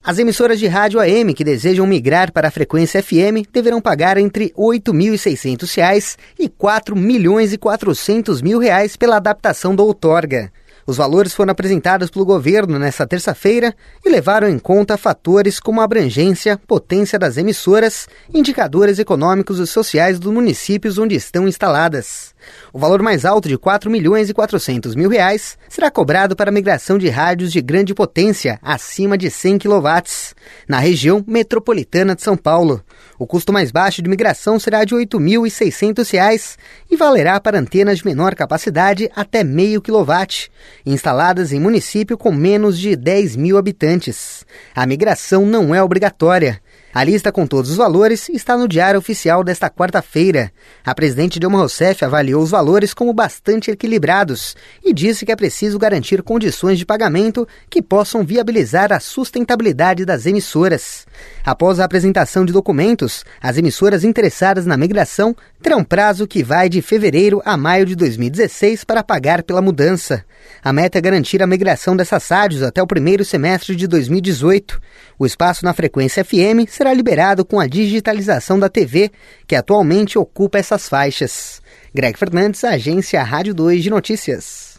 As emissoras de rádio AM que desejam migrar para a frequência FM deverão pagar entre R$ 8.600 e R$ 4.400.000 pela adaptação da outorga. Os valores foram apresentados pelo governo nesta terça-feira e levaram em conta fatores como a abrangência, potência das emissoras, indicadores econômicos e sociais dos municípios onde estão instaladas. O valor mais alto de R$ 4.400.000 será cobrado para a migração de rádios de grande potência acima de 100 kW, na região metropolitana de São Paulo. O custo mais baixo de migração será de R$ 8.600 e valerá para antenas de menor capacidade até meio kW, instaladas em município com menos de 10 mil habitantes. A migração não é obrigatória. A lista com todos os valores está no Diário Oficial desta quarta-feira. A presidente Dilma Rousseff avaliou os valores como bastante equilibrados e disse que é preciso garantir condições de pagamento que possam viabilizar a sustentabilidade das emissoras. Após a apresentação de documentos, as emissoras interessadas na migração terão prazo que vai de fevereiro a maio de 2016 para pagar pela mudança. A meta é garantir a migração dessas rádios até o primeiro semestre de 2018. O espaço na frequência FM será liberado com a digitalização da TV, que atualmente ocupa essas faixas. Greg Fernandes, Agência Rádio 2 de Notícias.